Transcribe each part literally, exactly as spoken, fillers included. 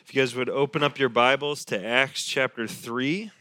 If you guys would open up your Bibles to Acts chapter three.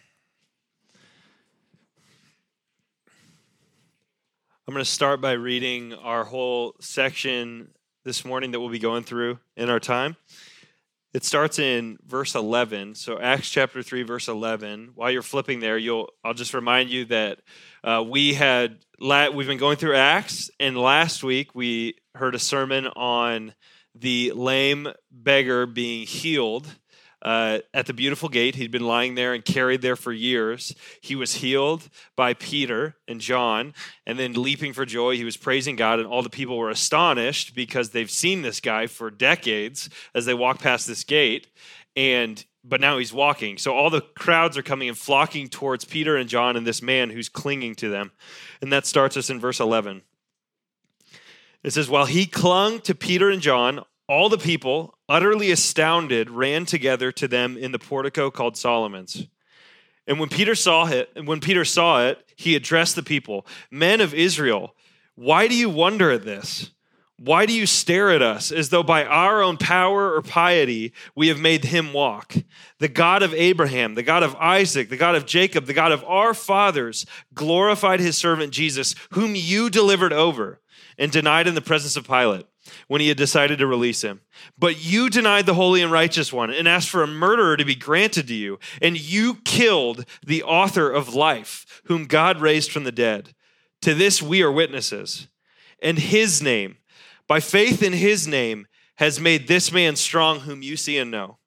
I'm going to start by reading our whole section this morning that we'll be going through in our time. It starts in verse eleven. So Acts chapter three, verse eleven. While you're flipping there, you'll I'll just remind you that uh, we had we've been going through Acts, and last week we heard a sermon on the lame beggar being healed uh, at the beautiful gate. He'd been lying there and carried there for years. He was healed by Peter and John, and then leaping for joy, he was praising God, and all the people were astonished because they've seen this guy for decades as they walk past this gate, and but now he's walking. So all the crowds are coming and flocking towards Peter and John and this man who's clinging to them. And that starts us in verse eleven. It says, while he clung to Peter and John, all the people, utterly astounded, ran together to them in the portico called Solomon's. And when Peter saw it, and when Peter saw it, he addressed the people, "Men of Israel, why do you wonder at this? Why do you stare at us as though by our own power or piety we have made him walk? The God of Abraham, the God of Isaac, the God of Jacob, the God of our fathers glorified his servant Jesus, whom you delivered over and denied in the presence of Pilate when he had decided to release him. But you denied the holy and righteous one and asked for a murderer to be granted to you, and you killed the author of life, whom God raised from the dead. To this we are witnesses. And his name, by faith in his name, has made this man strong whom you see and know.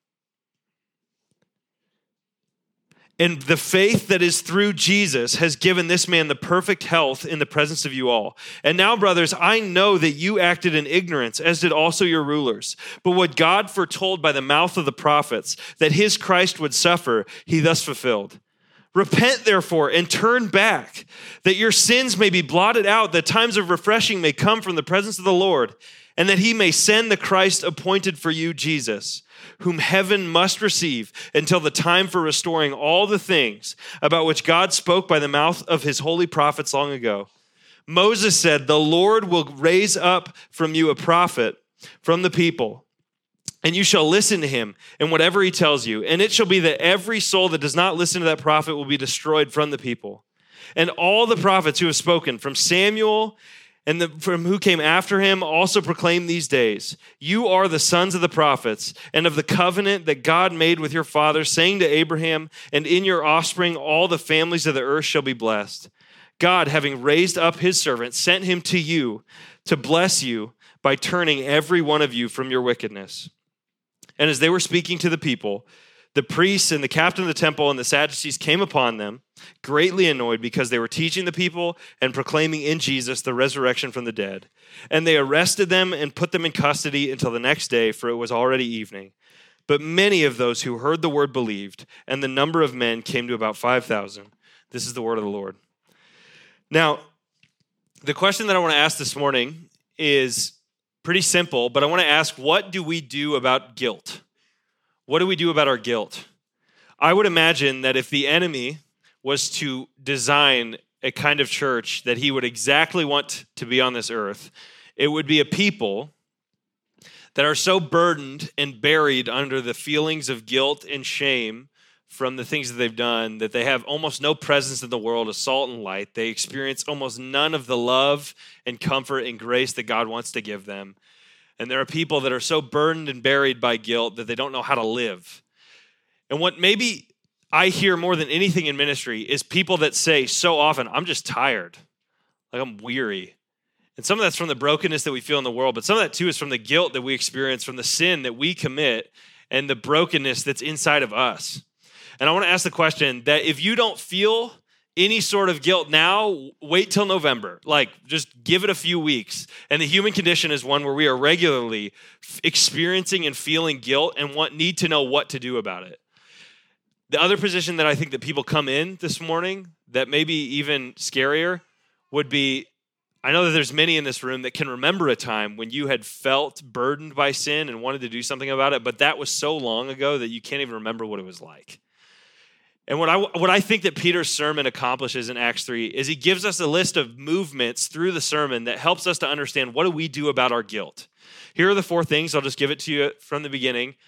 And the faith that is through Jesus has given this man the perfect health in the presence of you all. And now, brothers, I know that you acted in ignorance, as did also your rulers. But what God foretold by the mouth of the prophets, that his Christ would suffer, he thus fulfilled. Repent, therefore, and turn back, that your sins may be blotted out, that times of refreshing may come from the presence of the Lord, and that he may send the Christ appointed for you, Jesus, whom heaven must receive until the time for restoring all the things about which God spoke by the mouth of his holy prophets long ago. Moses said, the Lord will raise up from you a prophet from the people, and you shall listen to him in whatever he tells you. And it shall be that every soul that does not listen to that prophet will be destroyed from the people. And all the prophets who have spoken, from Samuel and the, from who came after him, also proclaim these days, you are the sons of the prophets and of the covenant that God made with your fathers, saying to Abraham, and in your offspring all the families of the earth shall be blessed. God, having raised up his servant, sent him to you to bless you by turning every one of you from your wickedness. And as they were speaking to the people, the priests and the captain of the temple and the Sadducees came upon them, greatly annoyed because they were teaching the people and proclaiming in Jesus the resurrection from the dead. And they arrested them and put them in custody until the next day, for it was already evening. But many of those who heard the word believed, and the number of men came to about five thousand. This is the word of the Lord. Now, the question that I want to ask this morning is pretty simple, but I want to ask, what do we do about guilt? What do we do about our guilt? I would imagine that if the enemy was to design a kind of church that he would exactly want to be on this earth, it would be a people that are so burdened and buried under the feelings of guilt and shame from the things that they've done that they have almost no presence in the world of salt and light. They experience almost none of the love and comfort and grace that God wants to give them. And there are people that are so burdened and buried by guilt that they don't know how to live. And what maybe I hear more than anything in ministry is people that say so often, I'm just tired, like I'm weary. And some of that's from the brokenness that we feel in the world, but some of that too is from the guilt that we experience, from the sin that we commit and the brokenness that's inside of us. And I want to ask the question that if you don't feel any sort of guilt now, wait till November. Like, just give it a few weeks. And the human condition is one where we are regularly f- experiencing and feeling guilt and want need to know what to do about it. The other position that I think that people come in this morning that may be even scarier would be, I know that there's many in this room that can remember a time when you had felt burdened by sin and wanted to do something about it, but that was so long ago that you can't even remember what it was like. And what I, what I think that Peter's sermon accomplishes in Acts three is he gives us a list of movements through the sermon that helps us to understand what do we do about our guilt. Here are the four things. I'll just give it to you from the beginning.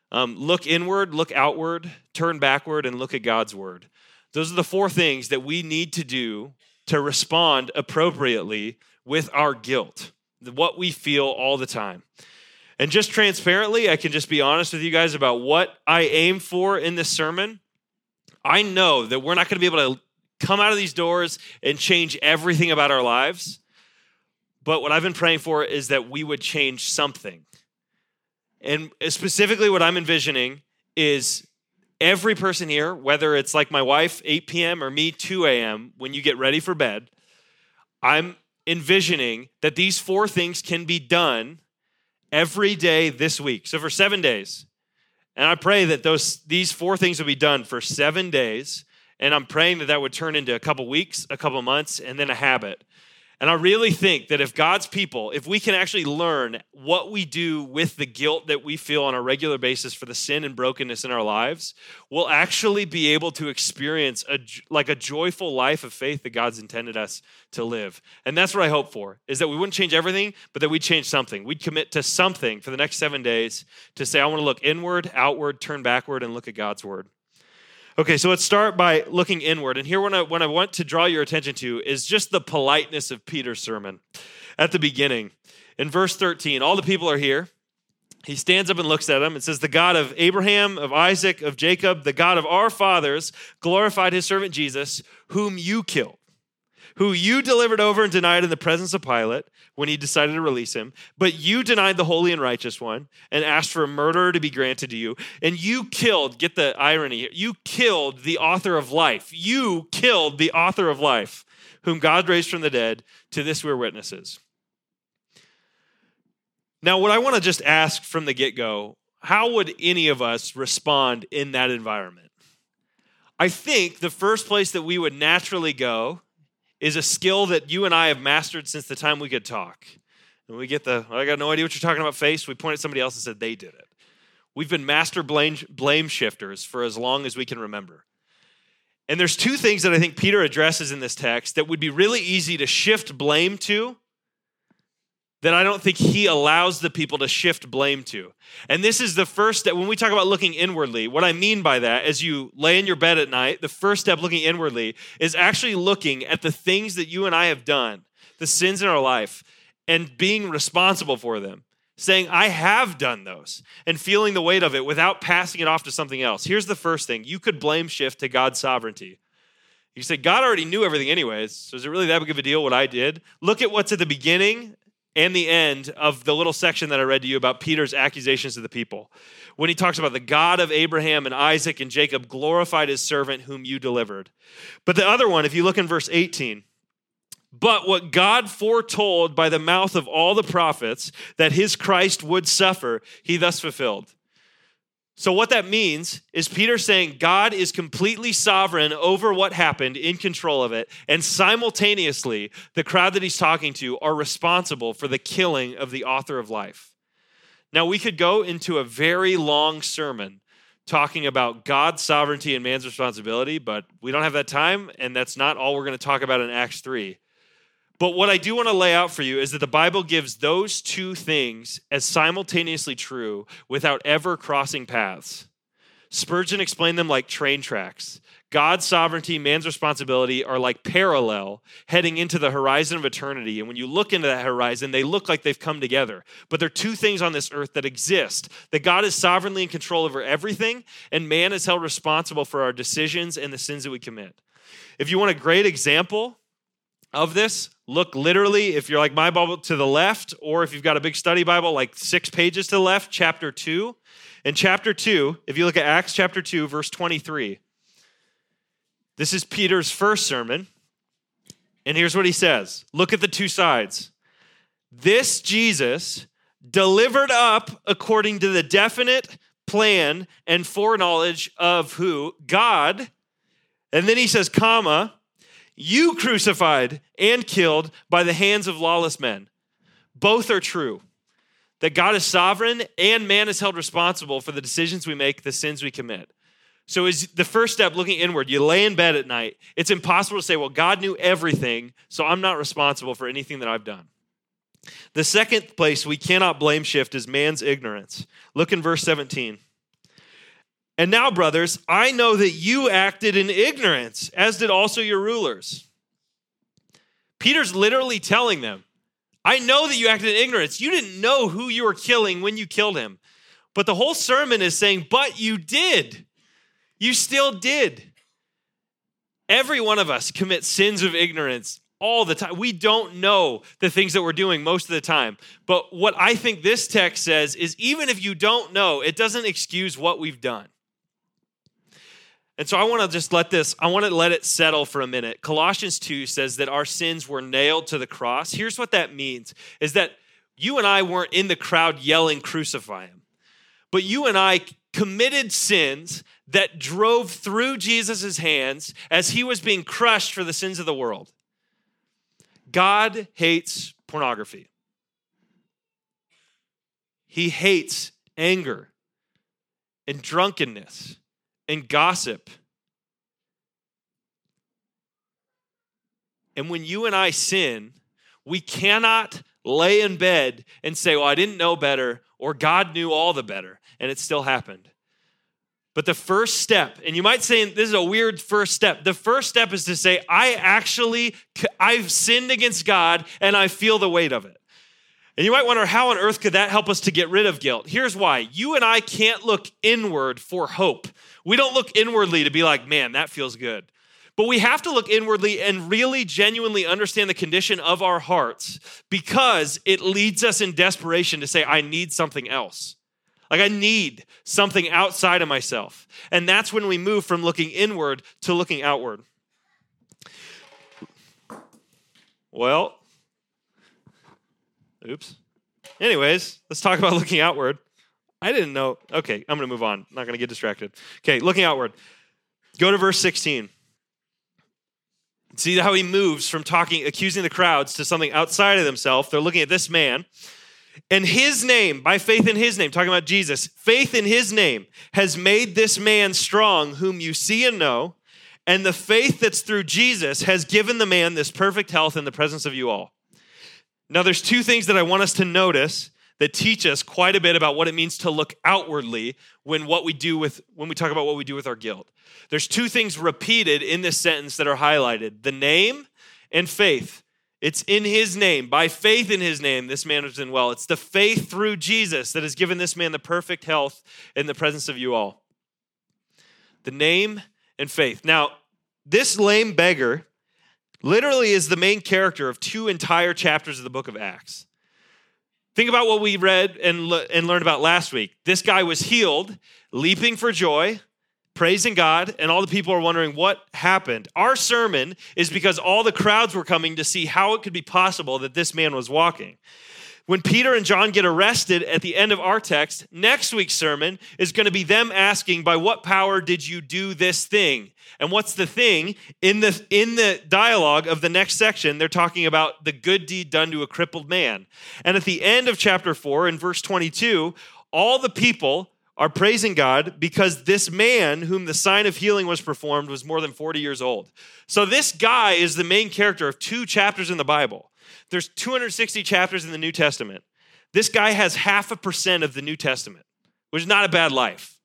Um, look inward, look outward, turn backward, and look at God's word. Those are the four things that we need to do to respond appropriately with our guilt, what we feel all the time. And just transparently, I can just be honest with you guys about what I aim for in this sermon. I know that we're not going to be able to come out of these doors and change everything about our lives. But what I've been praying for is that we would change something. And specifically what I'm envisioning is every person here, whether it's like my wife, eight p.m., or me, two a.m., when you get ready for bed, I'm envisioning that these four things can be done every day this week. So for seven days. And I pray that those these four things will be done for seven days. And I'm praying that that would turn into a couple weeks, a couple months, and then a habit. And I really think that if God's people, if we can actually learn what we do with the guilt that we feel on a regular basis for the sin and brokenness in our lives, we'll actually be able to experience a, like a joyful life of faith that God's intended us to live. And that's what I hope for, is that we wouldn't change everything, but that we'd change something. We'd commit to something for the next seven days to say, I want to look inward, outward, turn backward, and look at God's word. Okay, so let's start by looking inward. And here what I, what I want to draw your attention to is just the politeness of Peter's sermon at the beginning. In verse thirteen, all the people are here. He stands up and looks at them and says, the God of Abraham, of Isaac, of Jacob, the God of our fathers, glorified his servant Jesus, whom you killed, who you delivered over and denied in the presence of Pilate when he decided to release him. But you denied the holy and righteous one and asked for a murderer to be granted to you. And you killed, get the irony here, you killed the author of life. You killed the author of life, whom God raised from the dead. To this we're witnesses. Now, what I want to just ask from the get-go, how would any of us respond in that environment? I think the first place that we would naturally go is a skill that you and I have mastered since the time we could talk. And we get the, I got no idea what you're talking about face. We point at somebody else and said they did it. We've been master blame, blame shifters for as long as we can remember. And there's two things that I think Peter addresses in this text that would be really easy to shift blame to, that I don't think he allows the people to shift blame to. And this is the first step. When we talk about looking inwardly, what I mean by that, as you lay in your bed at night, the first step looking inwardly is actually looking at the things that you and I have done, the sins in our life, and being responsible for them. Saying, I have done those, and feeling the weight of it without passing it off to something else. Here's the first thing. You could blame shift to God's sovereignty. You say, God already knew everything anyways, so is it really that big of a deal what I did? Look at what's at the beginning and the end of the little section that I read to you about Peter's accusations to the people. When he talks about the God of Abraham and Isaac and Jacob glorified his servant whom you delivered. But the other one, if you look in verse eighteen, but what God foretold by the mouth of all the prophets that his Christ would suffer, he thus fulfilled. So what that means is Peter saying God is completely sovereign over what happened, in control of it, and simultaneously the crowd that he's talking to are responsible for the killing of the author of life. Now we could go into a very long sermon talking about God's sovereignty and man's responsibility, but we don't have that time, and that's not all we're going to talk about in Acts three. But what I do want to lay out for you is that the Bible gives those two things as simultaneously true without ever crossing paths. Spurgeon explained them like train tracks. God's sovereignty, man's responsibility are like parallel heading into the horizon of eternity. And when you look into that horizon, they look like they've come together. But they're two things on this earth that exist. That God is sovereignly in control over everything, and man is held responsible for our decisions and the sins that we commit. If you want a great example of this, look literally, if you're like my Bible, to the left, or if you've got a big study Bible, like six pages to the left, chapter two. In chapter two, if you look at Acts chapter two, verse twenty-three, this is Peter's first sermon, and here's what he says. Look at the two sides. This Jesus delivered up according to the definite plan and foreknowledge of who? God. And then he says, comma, you crucified and killed by the hands of lawless men. Both are true. That God is sovereign and man is held responsible for the decisions we make, the sins we commit. So is the first step looking inward. You lay in bed at night. It's impossible to say, well, God knew everything, so I'm not responsible for anything that I've done. The second place we cannot blame shift is man's ignorance. Look in verse seventeen. And now, brothers, I know that you acted in ignorance, as did also your rulers. Peter's literally telling them, I know that you acted in ignorance. You didn't know who you were killing when you killed him. But the whole sermon is saying, but you did. You still did. Every one of us commits sins of ignorance all the time. We don't know the things that we're doing most of the time. But what I think this text says is even if you don't know, it doesn't excuse what we've done. And so I want to just let this, I want to let it settle for a minute. Colossians two says that our sins were nailed to the cross. Here's what that means, is that you and I weren't in the crowd yelling, crucify him. But you and I committed sins that drove through Jesus' hands as he was being crushed for the sins of the world. God hates pornography. He hates anger and drunkenness and gossip. And when you and I sin, we cannot lay in bed and say, well, I didn't know better, or God knew all the better, and it still happened. But the first step, and you might say this is a weird first step. The first step is to say, I actually, I've sinned against God, and I feel the weight of it. And you might wonder, how on earth could that help us to get rid of guilt? Here's why. You and I can't look inward for hope. We don't look inwardly to be like, man, that feels good. But we have to look inwardly and really genuinely understand the condition of our hearts, because it leads us in desperation to say, I need something else. Like I need something outside of myself. And that's when we move from looking inward to looking outward. Well, oops. Anyways, let's talk about looking outward. I didn't know. Okay, I'm going to move on. I'm not going to get distracted. Okay, looking outward. Go to verse sixteen. See how he moves from talking, accusing the crowds to something outside of themselves. They're looking at this man. And his name, by faith in his name, talking about Jesus, faith in his name has made this man strong, whom you see and know. And the faith that's through Jesus has given the man this perfect health in the presence of you all. Now, there's two things that I want us to notice that teach us quite a bit about what it means to look outwardly when what we do with when we talk about what we do with our guilt. There's two things repeated in this sentence that are highlighted: the name and faith. It's in his name. By faith in his name, this man has been well. It's the faith through Jesus that has given this man the perfect health in the presence of you all. The name and faith. Now, this lame beggar literally is the main character of two entire chapters of the book of Acts. Think about what we read and, le- and learned about last week. This guy was healed, leaping for joy, praising God, and all the people are wondering what happened. Our sermon is because all the crowds were coming to see how it could be possible that this man was walking. When Peter and John get arrested at the end of our text, next week's sermon is going to be them asking, by what power did you do this thing? And what's the thing? In the, in the dialogue of the next section, they're talking about the good deed done to a crippled man. And at the end of chapter four, in verse twenty-two, all the people are praising God because this man whom the sign of healing was performed was more than forty years old. So this guy is the main character of two chapters in the Bible. There's two hundred sixty chapters in the New Testament. This guy has half a percent of the New Testament, which is not a bad life.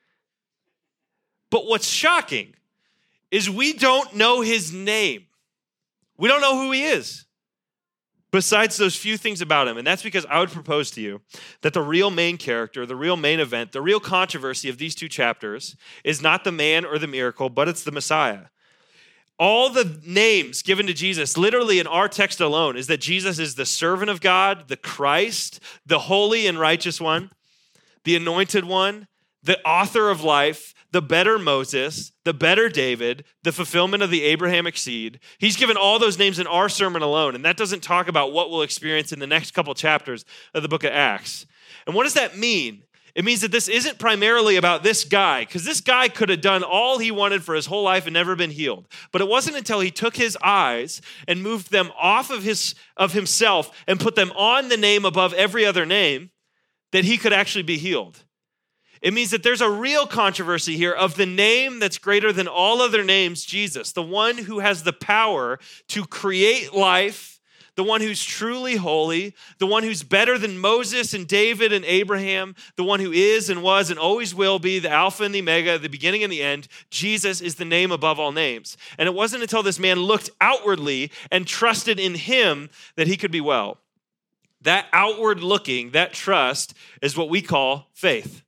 But what's shocking is we don't know his name. We don't know who he is, besides those few things about him. And that's because I would propose to you that the real main character, the real main event, the real controversy of these two chapters is not the man or the miracle, but it's the Messiah. All the names given to Jesus, literally in our text alone, is that Jesus is the servant of God, the Christ, the holy and righteous one, the anointed one, the author of life, the better Moses, the better David, the fulfillment of the Abrahamic seed. He's given all those names in our sermon alone, and that doesn't talk about what we'll experience in the next couple chapters of the book of Acts. And what does that mean? It means that this isn't primarily about this guy, because this guy could have done all he wanted for his whole life and never been healed. But it wasn't until he took his eyes and moved them off of his of himself and put them on the name above every other name that he could actually be healed. It means that there's a real controversy here of the name that's greater than all other names, Jesus, the one who has the power to create life, the one who's truly holy, the one who's better than Moses and David and Abraham, the one who is and was and always will be, the Alpha and the Omega, the beginning and the end. Jesus is the name above all names. And it wasn't until this man looked outwardly and trusted in him that he could be well. That outward looking, that trust is what we call faith.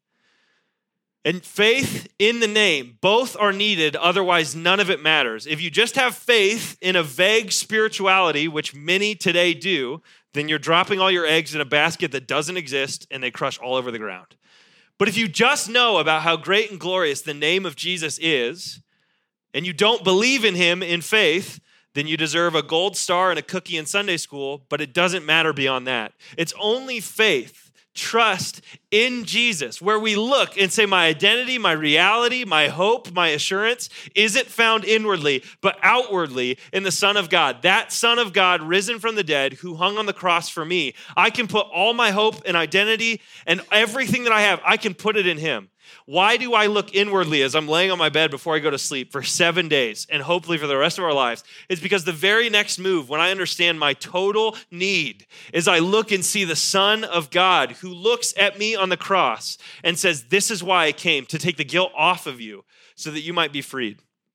And faith in the name, both are needed, otherwise none of it matters. If you just have faith in a vague spirituality, which many today do, then you're dropping all your eggs in a basket that doesn't exist and they crush all over the ground. But if you just know about how great and glorious the name of Jesus is, and you don't believe in him in faith, then you deserve a gold star and a cookie in Sunday school, but it doesn't matter beyond that. It's only faith, trust in Jesus, where we look and say, my identity, my reality, my hope, my assurance isn't found inwardly, but outwardly in the Son of God. That Son of God risen from the dead who hung on the cross for me. I can put all my hope and identity and everything that I have, I can put it in him. Why do I look inwardly as I'm laying on my bed before I go to sleep for seven days and hopefully for the rest of our lives? It's because the very next move, when I understand my total need, is I look and see the Son of God who looks at me on the cross and says, this is why I came, to take the guilt off of you so that you might be freed.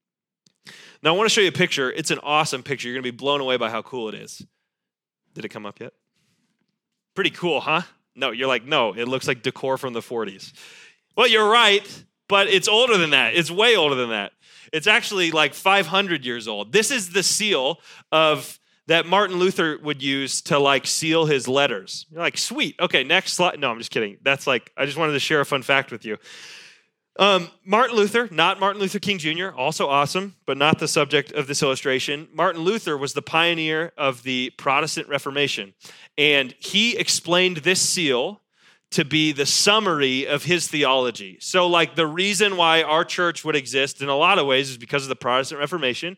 Now, I want to show you a picture. It's an awesome picture. You're going to be blown away by how cool it is. Did it come up yet? Pretty cool, huh? No, you're like, no, it looks like decor from the forties. Well, you're right, but it's older than that. It's way older than that. It's actually like five hundred years old. This is the seal of that Martin Luther would use to like seal his letters. You're like, sweet. Okay, next slide. No, I'm just kidding. That's like, I just wanted to share a fun fact with you. Um, Martin Luther, not Martin Luther King Junior, also awesome, but not the subject of this illustration. Martin Luther was the pioneer of the Protestant Reformation, and he explained this seal to be the summary of his theology. So like the reason why our church would exist in a lot of ways is because of the Protestant Reformation.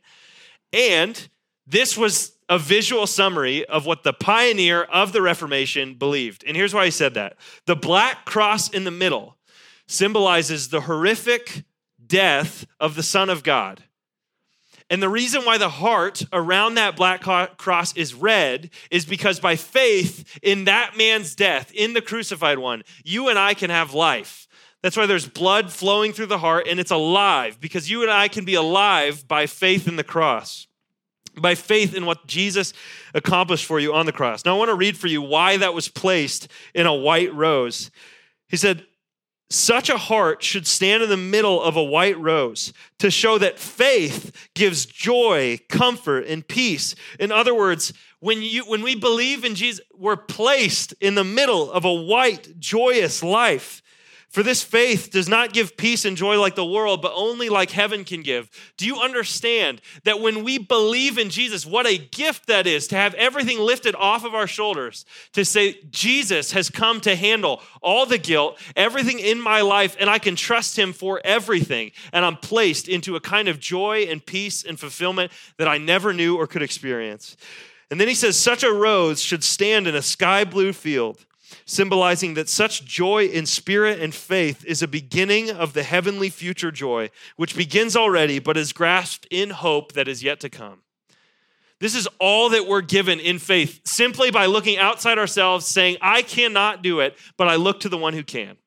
And this was a visual summary of what the pioneer of the Reformation believed. And here's why he said that. The black cross in the middle symbolizes the horrific death of the Son of God. And the reason why the heart around that black cross is red is because by faith in that man's death, in the crucified one, you and I can have life. That's why there's blood flowing through the heart and it's alive, because you and I can be alive by faith in the cross, by faith in what Jesus accomplished for you on the cross. Now I want to read for you why that was placed in a white rose. He said, such a heart should stand in the middle of a white rose to show that faith gives joy, comfort, and peace. In other words, when you when we believe in Jesus, we're placed in the middle of a white, joyous life. For this faith does not give peace and joy like the world, but only like heaven can give. Do you understand that when we believe in Jesus, what a gift that is to have everything lifted off of our shoulders, to say Jesus has come to handle all the guilt, everything in my life, and I can trust him for everything. And I'm placed into a kind of joy and peace and fulfillment that I never knew or could experience. And then he says, such a rose should stand in a sky blue field, symbolizing that such joy in spirit and faith is a beginning of the heavenly future joy, which begins already, but is grasped in hope that is yet to come. This is all that we're given in faith, simply by looking outside ourselves, saying, I cannot do it, but I look to the one who can.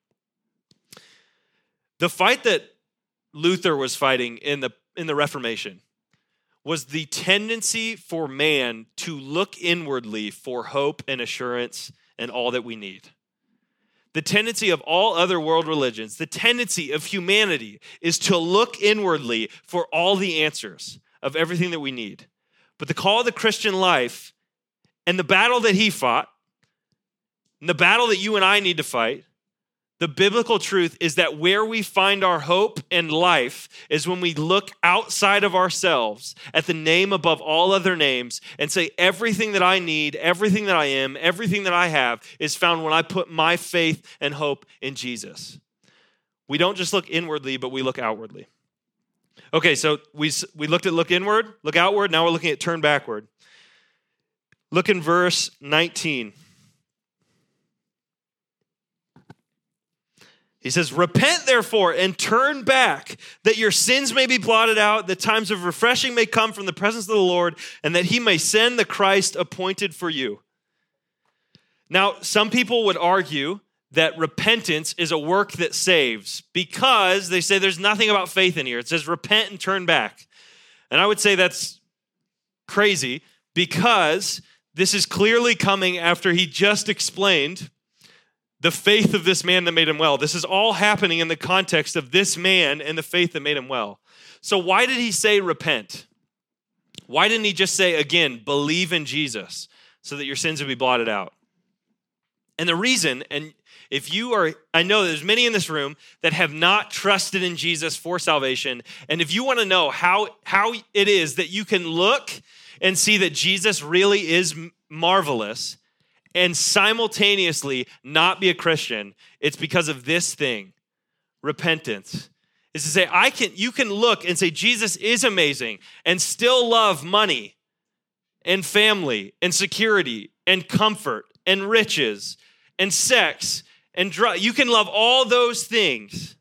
The fight that Luther was fighting in the, in the Reformation was the tendency for man to look inwardly for hope and assurance and all that we need. The tendency of all other world religions, the tendency of humanity is to look inwardly for all the answers of everything that we need. But the call of the Christian life and the battle that he fought, and the battle that you and I need to fight, the biblical truth is that where we find our hope and life is when we look outside of ourselves at the name above all other names and say, everything that I need, everything that I am, everything that I have is found when I put my faith and hope in Jesus. We don't just look inwardly, but we look outwardly. Okay, so we, we looked at look inward, look outward. Now we're looking at turn backward. Look in verse nineteen. He says, repent therefore and turn back, that your sins may be blotted out, that times of refreshing may come from the presence of the Lord, and that he may send the Christ appointed for you. Now, some people would argue that repentance is a work that saves because they say there's nothing about faith in here. It says repent and turn back. And I would say that's crazy because this is clearly coming after he just explained the faith of this man that made him well. This is all happening in the context of this man and the faith that made him well. So why did he say repent? Why didn't he just say, again, believe in Jesus so that your sins would be blotted out? And the reason, and if you are, I know there's many in this room that have not trusted in Jesus for salvation. And if you want to know how, how it is that you can look and see that Jesus really is marvelous and simultaneously not be a Christian, it's because of this thing, repentance. Is to say, I can, you can look and say, Jesus is amazing and still love money and family and security and comfort and riches and sex and drugs. You can love all those things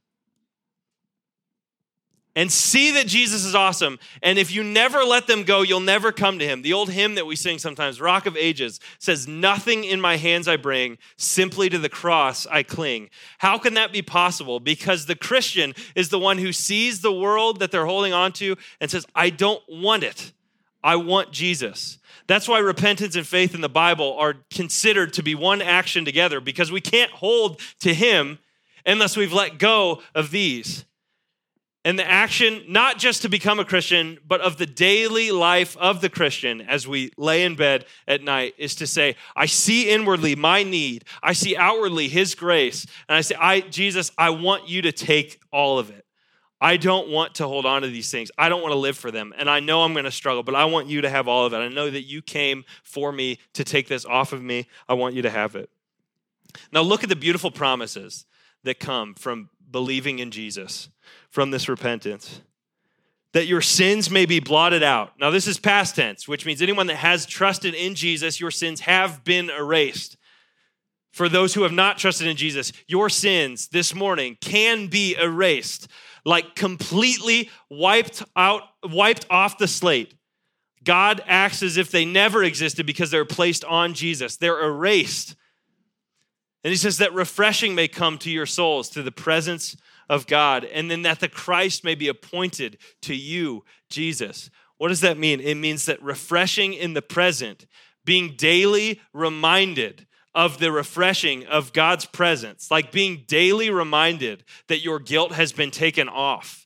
and see that Jesus is awesome. And if you never let them go, you'll never come to him. The old hymn that we sing sometimes, Rock of Ages, says, nothing in my hands I bring, simply to the cross I cling. How can that be possible? Because the Christian is the one who sees the world that they're holding on to and says, I don't want it. I want Jesus. That's why repentance and faith in the Bible are considered to be one action together, because we can't hold to him unless we've let go of these. And the action, not just to become a Christian, but of the daily life of the Christian as we lay in bed at night, is to say, I see inwardly my need. I see outwardly his grace. And I say, I, Jesus, I want you to take all of it. I don't want to hold on to these things. I don't want to live for them. And I know I'm going to struggle, but I want you to have all of it. I know that you came for me to take this off of me. I want you to have it. Now look at the beautiful promises that come from believing in Jesus, from this repentance. That your sins may be blotted out. Now this is past tense, which means anyone that has trusted in Jesus, your sins have been erased. For those who have not trusted in Jesus, your sins this morning can be erased, like completely wiped out, wiped off the slate. God acts as if they never existed because they're placed on Jesus. They're erased. And he says that refreshing may come to your souls through the presence of God, and then that the Christ may be appointed to you, Jesus. What does that mean? It means that refreshing in the present, being daily reminded of the refreshing of God's presence, like being daily reminded that your guilt has been taken off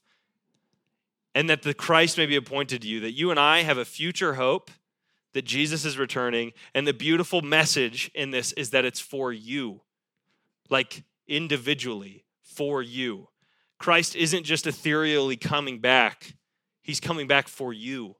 and that the Christ may be appointed to you, that you and I have a future hope, that Jesus is returning. And the beautiful message in this is that it's for you, like individually for you. Christ isn't just ethereally coming back. He's coming back for you.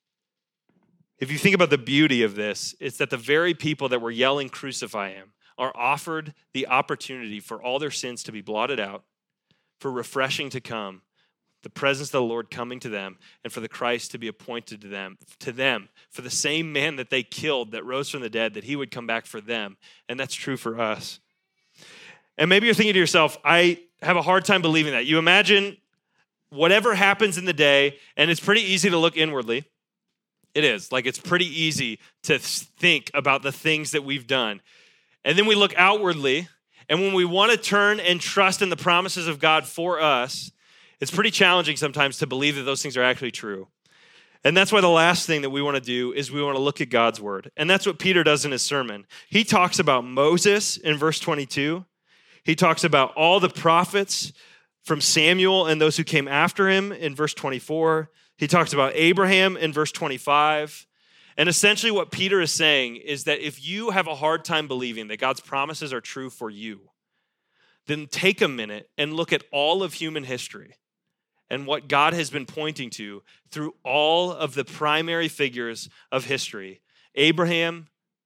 If you think about the beauty of this, it's that the very people that were yelling, crucify him, are offered the opportunity for all their sins to be blotted out, for refreshing to come, the presence of the Lord coming to them, and for the Christ to be appointed to them, to them, for the same man that they killed, that rose from the dead, that he would come back for them. And that's true for us. And maybe you're thinking to yourself, I have a hard time believing that. You imagine whatever happens in the day, and it's pretty easy to look inwardly. It is. Like, it's pretty easy to think about the things that we've done. And then we look outwardly, and when we want to turn and trust in the promises of God for us, it's pretty challenging sometimes to believe that those things are actually true. And that's why the last thing that we want to do is we want to look at God's word. And that's what Peter does in his sermon. He talks about Moses in verse twenty-two. He talks about all the prophets from Samuel and those who came after him in verse twenty-four. He talks about Abraham in verse twenty-five. And essentially what Peter is saying is that if you have a hard time believing that God's promises are true for you, then take a minute and look at all of human history and what God has been pointing to through all of the primary figures of history. Abraham,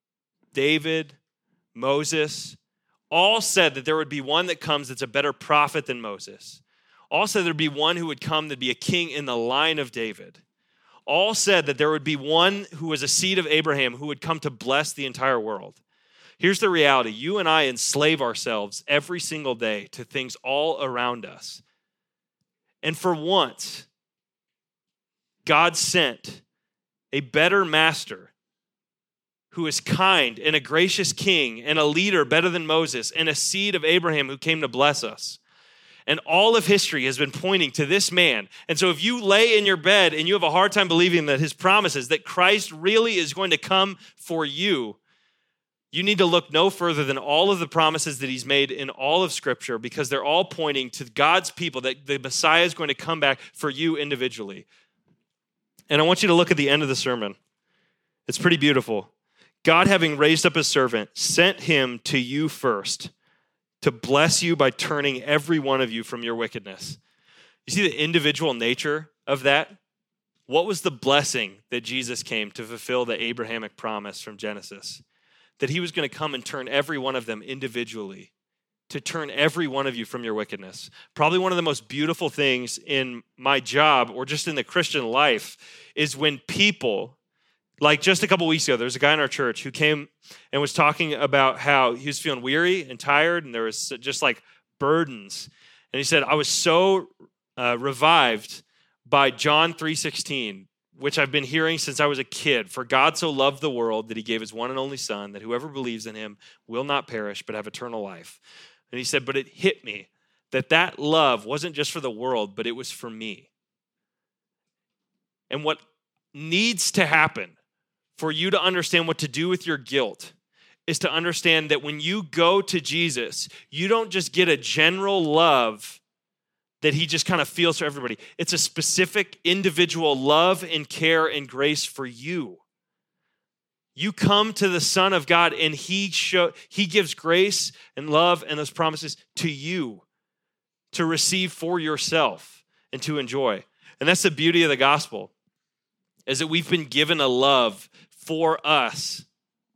David, Moses, all said that there would be one that comes that's a better prophet than Moses. All said there'd be one who would come that'd be a king in the line of David. All said that there would be one who was a seed of Abraham who would come to bless the entire world. Here's the reality. You and I enslave ourselves every single day to things all around us. And for once, God sent a better master who is kind and a gracious king and a leader better than Moses and a seed of Abraham who came to bless us. And all of history has been pointing to this man. And so if you lay in your bed and you have a hard time believing that his promises, that Christ really is going to come for you, you need to look no further than all of the promises that he's made in all of Scripture, because they're all pointing to God's people, that the Messiah is going to come back for you individually. And I want you to look at the end of the sermon. It's pretty beautiful. God, having raised up his servant, sent him to you first to bless you by turning every one of you from your wickedness. You see the individual nature of that? What was the blessing that Jesus came to fulfill the Abrahamic promise from Genesis? That he was going to come and turn every one of them individually, to turn every one of you from your wickedness. Probably one of the most beautiful things in my job or just in the Christian life is when people, like just a couple weeks ago, there was a guy in our church who came and was talking about how he was feeling weary and tired, and there was just like burdens. And he said, I was so uh, revived by John three sixteen, which I've been hearing since I was a kid. For God so loved the world that he gave his one and only son, that whoever believes in him will not perish but have eternal life. And he said, but it hit me that that love wasn't just for the world, but it was for me. And what needs to happen for you to understand what to do with your guilt is to understand that when you go to Jesus, you don't just get a general love that he just kind of feels for everybody. It's a specific individual love and care and grace for you. You come to the Son of God and he show, he gives grace and love and those promises to you to receive for yourself and to enjoy. And that's the beauty of the gospel, is that we've been given a love for us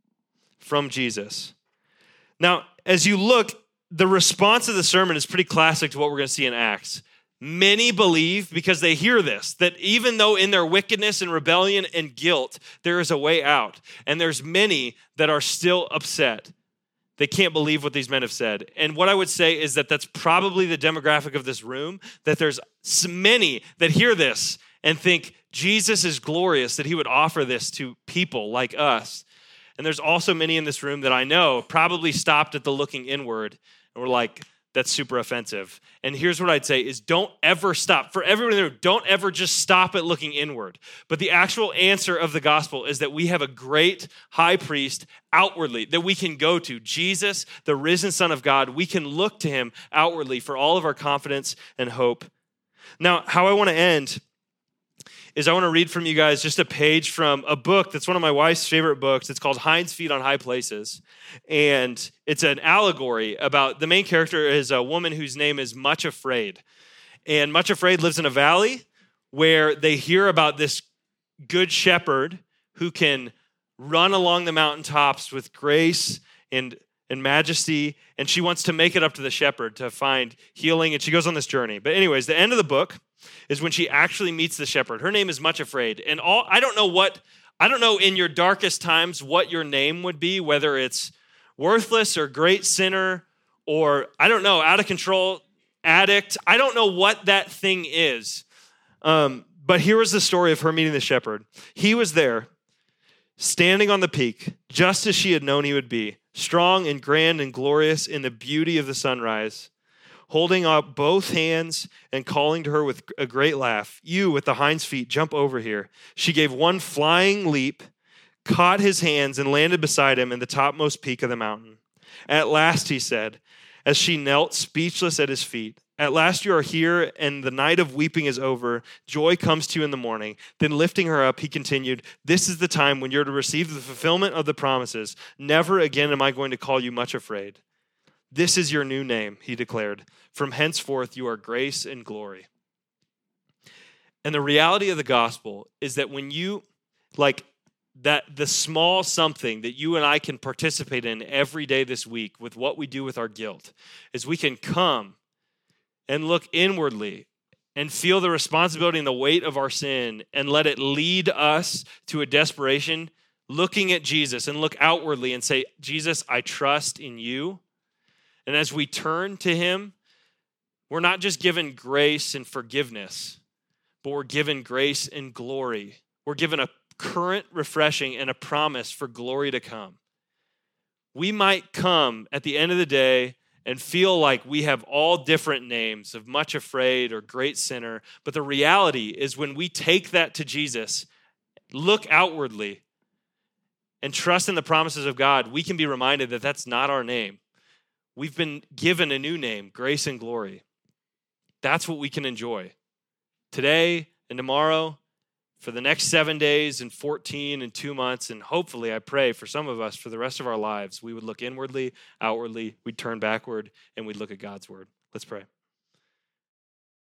from Jesus. Now, as you look, the response of the sermon is pretty classic to what we're going to see in Acts. Many believe, because they hear this, that even though in their wickedness and rebellion and guilt, there is a way out. And there's many that are still upset. They can't believe what these men have said. And what I would say is that that's probably the demographic of this room, that there's many that hear this and think Jesus is glorious, that he would offer this to people like us. And there's also many in this room that I know probably stopped at the looking inward and were like, that's super offensive. And here's what I'd say is don't ever stop. For everyone in the room, don't ever just stop at looking inward. But the actual answer of the gospel is that we have a great high priest outwardly that we can go to. Jesus, the risen Son of God, we can look to him outwardly for all of our confidence and hope. Now, how I want to end is I want to read from you guys just a page from a book that's one of my wife's favorite books. It's called Hind's Feet on High Places. And it's an allegory about, the main character is a woman whose name is Much Afraid. And Much Afraid lives in a valley where they hear about this good shepherd who can run along the mountaintops with grace and, and majesty. And she wants to make it up to the shepherd to find healing. And she goes on this journey. But anyways, the end of the book is when she actually meets the shepherd. Her name is Much Afraid. And all I don't know what, I don't know in your darkest times what your name would be, whether it's worthless or great sinner or, I don't know, out of control addict. I don't know what that thing is. Um, but here was the story of her meeting the shepherd. He was there, standing on the peak, just as she had known he would be, strong and grand and glorious in the beauty of the sunrise, holding up both hands and calling to her with a great laugh, "You with the hind's feet, jump over here." She gave one flying leap, caught his hands, and landed beside him in the topmost peak of the mountain. "At last," he said, as she knelt speechless at his feet, "at last you are here, and the night of weeping is over. Joy comes to you in the morning." Then lifting her up, he continued, "This is the time when you're to receive the fulfillment of the promises. Never again am I going to call you Much Afraid. This is your new name," he declared. "From henceforth you are Grace and Glory." And the reality of the gospel is that when you, like, that the small something that you and I can participate in every day this week with what we do with our guilt is we can come and look inwardly and feel the responsibility and the weight of our sin and let it lead us to a desperation looking at Jesus and look outwardly and say, Jesus, I trust in you. And as we turn to him, we're not just given grace and forgiveness, but we're given grace and glory. We're given a current refreshing and a promise for glory to come. We might come at the end of the day and feel like we have all different names of much afraid or great sinner, but the reality is when we take that to Jesus, look outwardly, and trust in the promises of God, we can be reminded that that's not our name. We've been given a new name, grace and glory. That's what we can enjoy today and tomorrow, for the next seven days and fourteen and two months. And hopefully, I pray for some of us for the rest of our lives, we would look inwardly, outwardly, we'd turn backward, and we'd look at God's word. Let's pray.